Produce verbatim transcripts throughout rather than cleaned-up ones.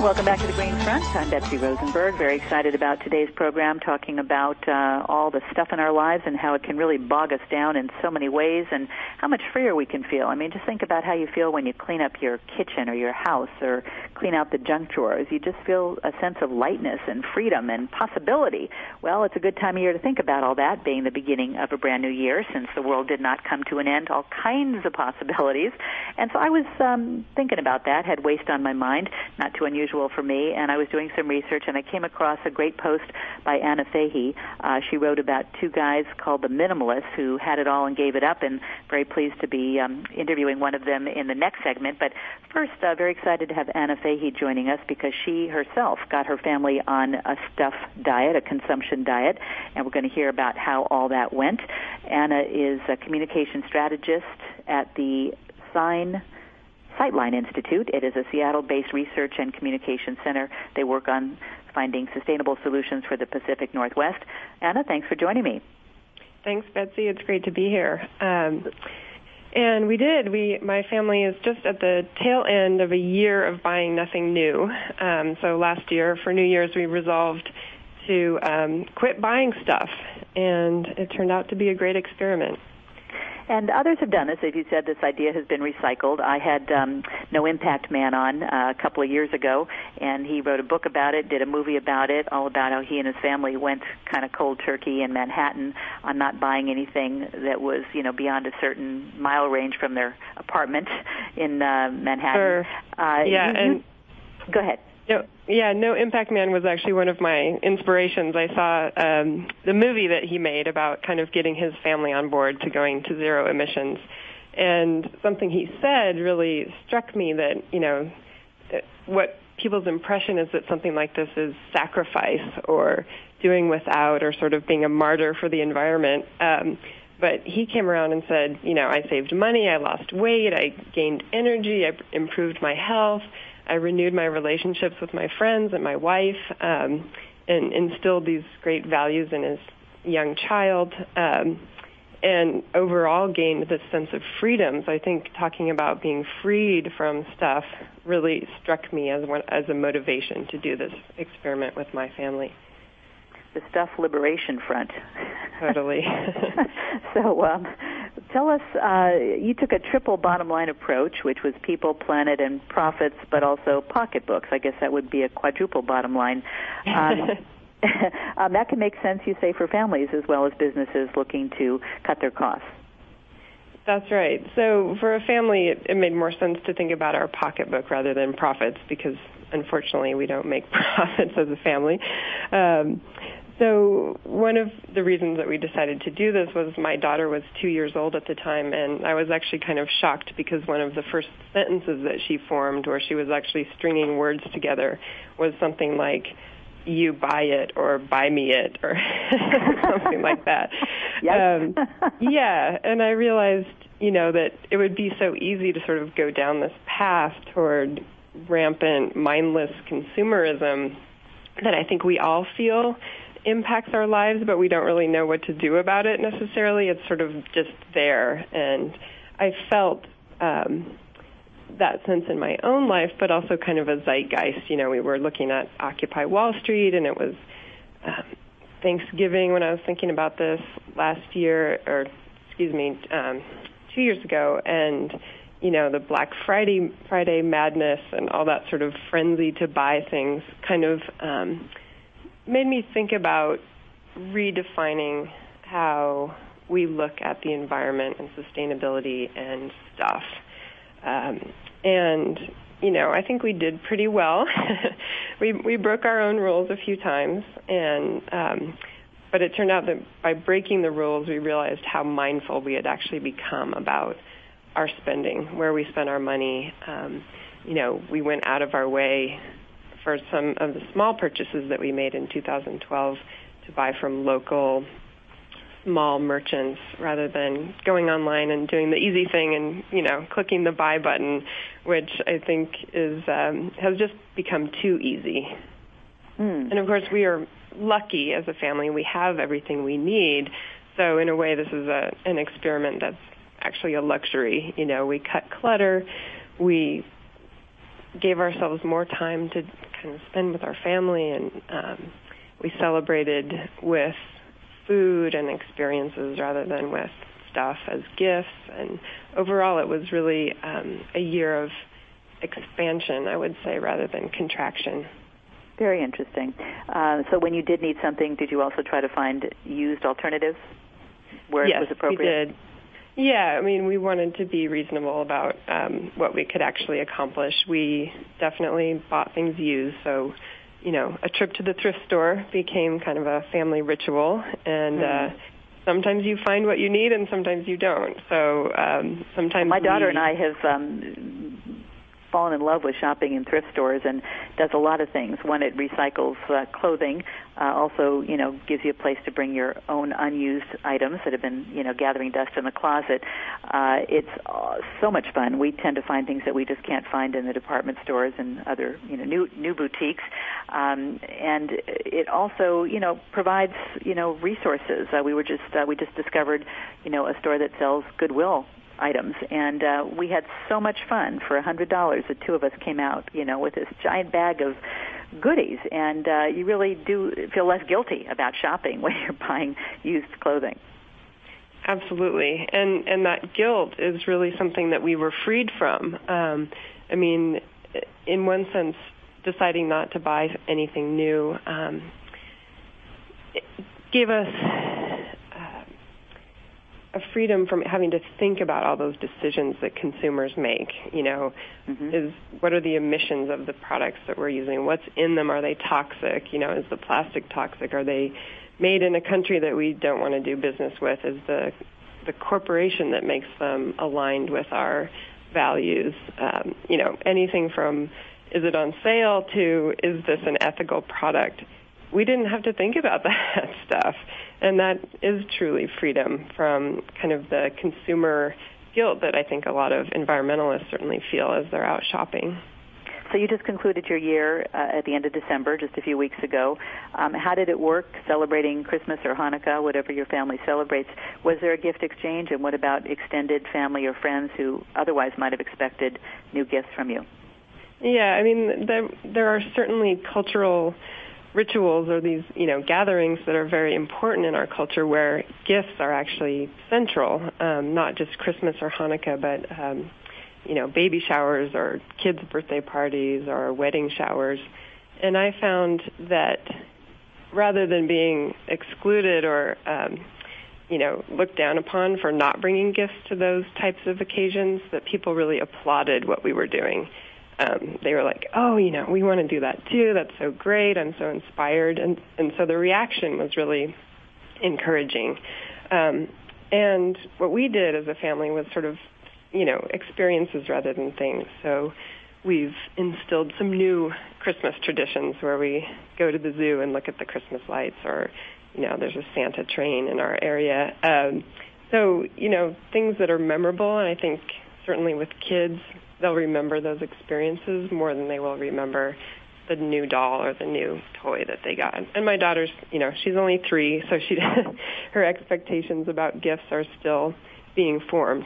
Welcome back to the Green Front. I'm Betsy Rosenberg. Very excited about today's program, talking about uh, all the stuff in our lives and how it can really bog us down in so many ways, and how much freer we can feel. I mean, just think about how you feel when you clean up your kitchen or your house or clean out the junk drawers. You just feel a sense of lightness and freedom and possibility. Well, it's a good time of year to think about all that, being the beginning of a brand new year, since the world did not come to an end. All kinds of possibilities. And so I was um, thinking about that, had waste on my mind, not too unusual for me, and I was doing some research, and I came across a great post by Anna Fahey. Uh, she wrote about two guys called the Minimalists who had it all and gave it up, and very pleased to be um, interviewing one of them in the next segment. But first, uh, very excited to have Anna Fahey joining us, because she herself got her family on a stuff diet, a consumption diet, and we're going to hear about how all that went. Anna is a communication strategist at the Sign Sightline Institute. It is a Seattle-based research and communication center. They work on finding sustainable solutions for the Pacific Northwest. Anna, thanks for joining me. Thanks, Betsy. It's great to be here. Um, and we did. We, my family is just at the tail end of a year of buying nothing new. Um, so last year, for New Year's, we resolved to um, quit buying stuff, and it turned out to be a great experiment. And others have done this. As you said, this idea has been recycled. I had um, No Impact Man on uh, a couple of years ago, and he wrote a book about it, did a movie about it, all about how he and his family went kind of cold turkey in Manhattan on not buying anything that was, you know, beyond a certain mile range from their apartment in uh, Manhattan. Sure. Uh, yeah, you, and you, go ahead. No, yeah, No Impact Man was actually one of my inspirations. I saw um, the movie that he made about kind of getting his family on board to going to zero emissions. And something he said really struck me, that, you know, what people's impression is that something like this is sacrifice or doing without or sort of being a martyr for the environment. Um, but he came around and said, you know, I saved money, I lost weight, I gained energy, I improved my health, I renewed my relationships with my friends and my wife, um, and instilled these great values in his young child, um, and overall gained this sense of freedom. So I think talking about being freed from stuff really struck me as one, as a motivation to do this experiment with my family. The Stuff Liberation Front. Totally. So um, tell us, uh, you took a triple bottom line approach, which was people, planet, and profits, but also pocketbooks. I guess that would be a quadruple bottom line. Um, um, that can make sense, you say, for families as well as businesses looking to cut their costs. That's right. So for a family, it, it made more sense to think about our pocketbook rather than profits, because unfortunately we don't make profits as a family. Um, So one of the reasons that we decided to do this was my daughter was two years old at the time, and I was actually kind of shocked because one of the first sentences that she formed, where she was actually stringing words together, was something like, you buy it or buy me it or something like that. Um, yeah, and I realized, you know, that it would be so easy to sort of go down this path toward rampant, mindless consumerism that I think we all feel impacts our lives, but we don't really know what to do about it necessarily. It's sort of just there. And I felt um, that sense in my own life, but also kind of a zeitgeist. You know, we were looking at Occupy Wall Street, and it was um, Thanksgiving when I was thinking about this last year, or excuse me, um, two years ago, and you know, the Black Friday Friday madness and all that sort of frenzy to buy things kind of um, made me think about redefining how we look at the environment and sustainability and stuff. Um, and, you know, I think we did pretty well. we we broke our own rules a few times, and um, but it turned out that by breaking the rules, we realized how mindful we had actually become about our spending, where we spent our money. Um, you know, we went out of our way for some of the small purchases that we made in two thousand twelve to buy from local small merchants rather than going online and doing the easy thing and, you know, clicking the buy button, which I think is um, has just become too easy. Mm. And, of course, we are lucky as a family. We have everything we need. So, in a way, this is a, an experiment that's actually a luxury. You know, we cut clutter. We gave ourselves more time to kind of spend with our family, and um, we celebrated with food and experiences rather than with stuff as gifts. And overall, it was really um, a year of expansion, I would say, rather than contraction. Very interesting. Uh, so when you did need something, did you also try to find used alternatives where yes, it was appropriate? We did. Yeah, I mean, we wanted to be reasonable about um, what we could actually accomplish. We definitely bought things used, so, you know, a trip to the thrift store became kind of a family ritual, and mm-hmm. uh, sometimes you find what you need and sometimes you don't. So um, sometimes my daughter we... and I have um, fallen in love with shopping in thrift stores and does a lot of things. One, it recycles uh, clothing. Uh, also, you know, gives you a place to bring your own unused items that have been, you know, gathering dust in the closet. Uh, it's uh, so much fun. We tend to find things that we just can't find in the department stores and other, you know, new new boutiques. Um, and it also, you know, provides, you know, resources. Uh, we were just uh, we just discovered, you know, a store that sells Goodwill items, and uh, we had so much fun. For a hundred dollars, the two of us came out, you know, with this giant bag of goodies, and uh, you really do feel less guilty about shopping when you're buying used clothing. Absolutely, and and that guilt is really something that we were freed from. Um, I mean, in one sense, deciding not to buy anything new um, it gave us a freedom from having to think about all those decisions that consumers make. You know, mm-hmm. is what are the emissions of the products that we're using? What's in them? Are they toxic? You know, is the plastic toxic? Are they made in a country that we don't want to do business with? Is the the corporation that makes them aligned with our values? Um, you know, anything from is it on sale to is this an ethical product? We didn't have to think about that stuff. And that is truly freedom from kind of the consumer guilt that I think a lot of environmentalists certainly feel as they're out shopping. So you just concluded your year uh, at the end of December, just a few weeks ago. Um, how did it work, celebrating Christmas or Hanukkah, whatever your family celebrates? Was there a gift exchange, and what about extended family or friends who otherwise might have expected new gifts from you? Yeah, I mean, there, there are certainly cultural rituals or these, you know, gatherings that are very important in our culture where gifts are actually central, um, not just Christmas or Hanukkah, but, um, you know, baby showers or kids' birthday parties or wedding showers. And I found that rather than being excluded or, um, you know, looked down upon for not bringing gifts to those types of occasions, that people really applauded what we were doing. Um, they were like, oh, you know, we want to do that too. That's so great. I'm so inspired. And, and so the reaction was really encouraging. Um, and what we did as a family was sort of, you know, experiences rather than things. So we've instilled some new Christmas traditions where we go to the zoo and look at the Christmas lights, or, you know, there's a Santa train in our area. Um, so, you know, things that are memorable, and I think certainly with kids, they'll remember those experiences more than they will remember the new doll or the new toy that they got. And my daughter's, you know, she's only three, so she her expectations about gifts are still being formed.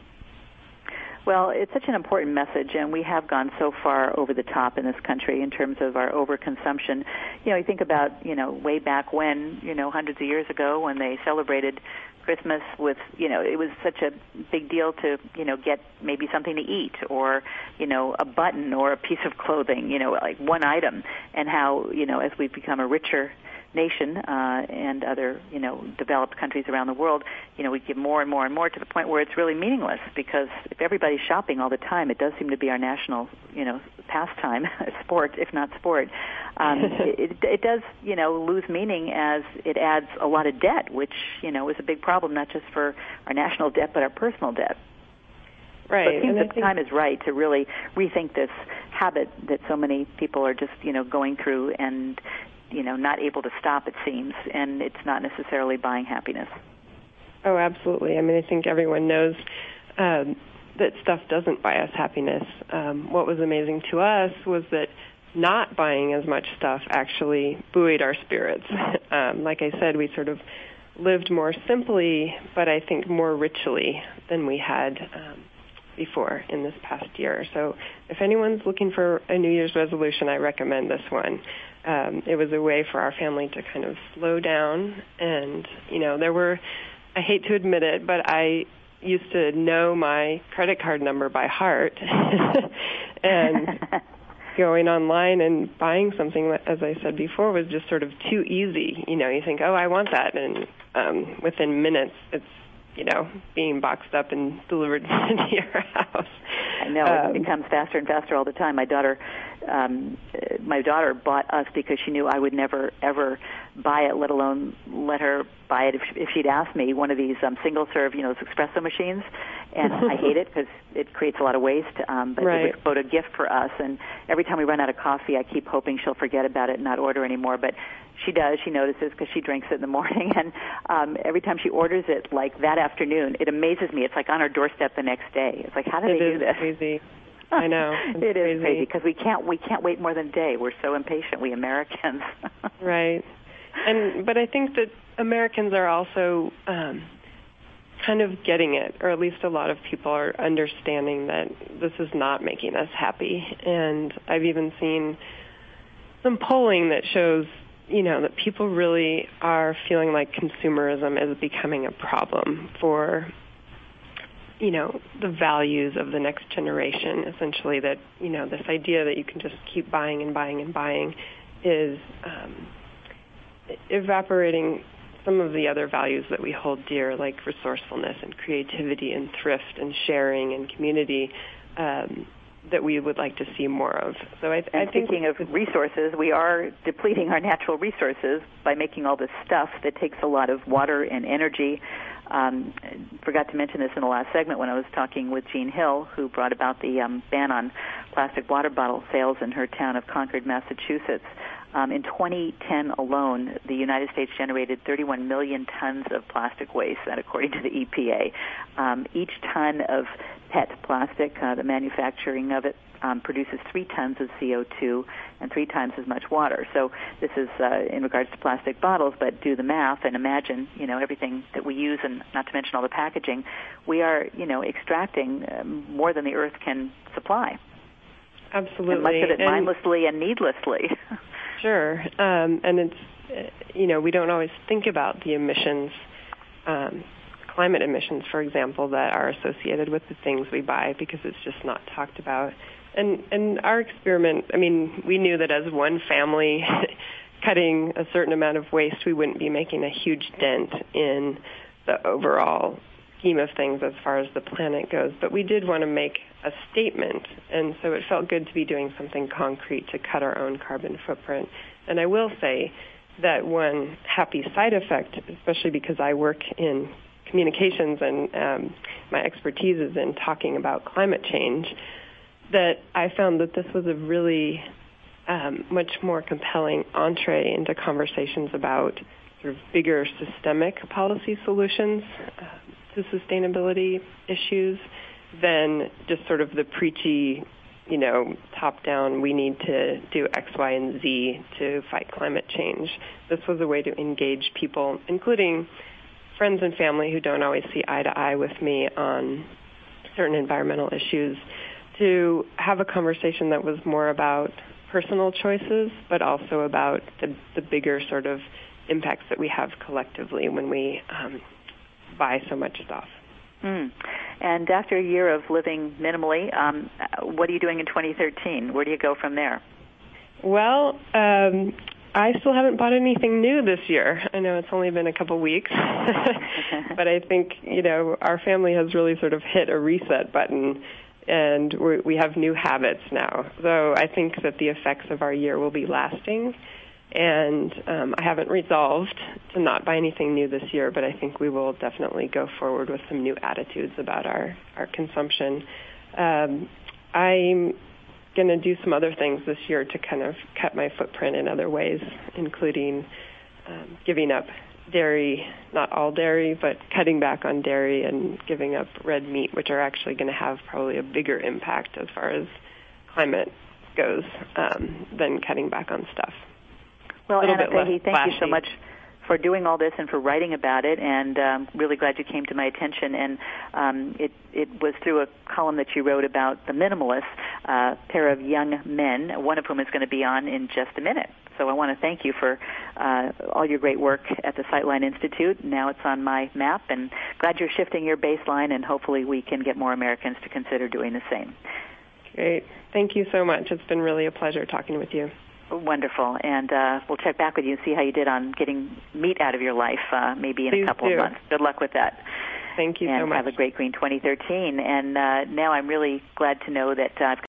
Well, it's such an important message, and we have gone so far over the top in this country in terms of our overconsumption. You know, you think about, you know, way back when, you know, hundreds of years ago when they celebrated Christmas with, you know, it was such a big deal to, you know, get maybe something to eat or, you know, a button or a piece of clothing, you know, like one item, and how, you know, as we've become a richer nation uh, and other, you know, developed countries around the world, you know, we give more and more and more to the point where it's really meaningless, because if everybody's shopping all the time, it does seem to be our national, you know, pastime, sport, if not sport. Um, it, it does, you know, lose meaning as it adds a lot of debt, which, you know, is a big problem, not just for our national debt, but our personal debt. Right. So it seems and that I the think time is right to really rethink this habit that so many people are just, you know, going through and, you know, not able to stop, it seems, and it's not necessarily buying happiness. Oh, absolutely. I mean, I think everyone knows um, that stuff doesn't buy us happiness. Um, what was amazing to us was that not buying as much stuff actually buoyed our spirits. um, like I said, we sort of lived more simply, but I think more richly than we had um, before in this past year. So if anyone's looking for a New Year's resolution, I recommend this one. Um, it was a way for our family to kind of slow down. And, you know, there were, I hate to admit it, but I used to know my credit card number by heart. And going online and buying something, as I said before, was just sort of too easy. You know, you think, oh, I want that. And um, within minutes, it's, you know, being boxed up and delivered to your house. I know. Um, it comes faster and faster all the time. My daughter, um, my daughter bought us because she knew I would never, ever buy it, let alone let her buy it if, if she'd asked me, one of these um, single-serve, you know, those espresso machines. And I hate it because it creates a lot of waste, um, but right. it was quote a gift for us. And every time we run out of coffee, I keep hoping she'll forget about it and not order anymore. But she does. She notices because she drinks it in the morning. And um, every time she orders it, like that afternoon, it amazes me. It's like on her doorstep the next day. It's like, how do it they do this? Crazy. I know. It's it crazy. is crazy because we can't we can't wait more than a day. We're so impatient, we Americans. Right. And but I think that Americans are also um, kind of getting it, or at least a lot of people are understanding that this is not making us happy. And I've even seen some polling that shows, you know, that people really are feeling like consumerism is becoming a problem for, you know, the values of the next generation. Essentially, that, you know, this idea that you can just keep buying and buying and buying is um, evaporating some of the other values that we hold dear, like resourcefulness and creativity and thrift and sharing and community, um, that we would like to see more of. So I, and I think speaking of resources, we are depleting our natural resources by making all this stuff that takes a lot of water and energy. Um, forgot to mention this in the last segment when I was talking with Jean Hill, who brought about the um, ban on plastic water bottle sales in her town of Concord, Massachusetts. Um, in twenty ten alone, the United States generated thirty-one million tons of plastic waste, that according to the E P A. Um, each ton of P E T plastic, uh, the manufacturing of it, um, produces three tons of C O two and three times as much water. So this is uh, in regards to plastic bottles, but do the math and imagine, you know, everything that we use, and not to mention all the packaging, we are, you know, extracting um, more than the earth can supply. Absolutely. And much of it and mindlessly and needlessly. Sure. Um, and it's, you know, we don't always think about the emissions, um, climate emissions, for example, that are associated with the things we buy, because it's just not talked about. And, and our experiment, I mean, we knew that as one family cutting a certain amount of waste, we wouldn't be making a huge dent in the overall scheme of things as far as the planet goes. But we did want to make a statement, and so it felt good to be doing something concrete to cut our own carbon footprint. And I will say that one happy side effect, especially because I work in communications and um, my expertise is in talking about climate change, that I found that this was a really um, much more compelling entree into conversations about sort of bigger systemic policy solutions uh, to sustainability issues than just sort of the preachy, you know, top-down, we need to do X, Y, and Z to fight climate change. This was a way to engage people, including friends and family who don't always see eye to eye with me on certain environmental issues, to have a conversation that was more about personal choices, but also about the, the bigger sort of impacts that we have collectively when we um, buy so much stuff. Mm. And after a year of living minimally, um, what are you doing in twenty thirteen? Where do you go from there? Well, um, I still haven't bought anything new this year. I know it's only been a couple weeks, but I think, you know, our family has really sort of hit a reset button, and we're, we have new habits now. So I think that the effects of our year will be lasting. And um, I haven't resolved to not buy anything new this year, but I think we will definitely go forward with some new attitudes about our, our consumption. Um, I'm going to do some other things this year to kind of cut my footprint in other ways, including um, giving up dairy, not all dairy, but cutting back on dairy and giving up red meat, which are actually going to have probably a bigger impact as far as climate goes um, than cutting back on stuff. Well, Anna Fahey, thank flashy. you so much for doing all this and for writing about it, and um, really glad you came to my attention. And um, it, it was through a column that you wrote about the minimalists, a uh, pair of young men, one of whom is going to be on in just a minute. So I want to thank you for uh, all your great work at the Sightline Institute. Now it's on my map, and glad you're shifting your baseline, and hopefully we can get more Americans to consider doing the same. Great. Thank you so much. It's been really a pleasure talking with you. Wonderful. And uh, we'll check back with you and see how you did on getting meat out of your life, uh, maybe in Please a couple do. of months. Good luck with that. Thank you and so much. have a great Green twenty thirteen. And uh, now I'm really glad to know that uh, I've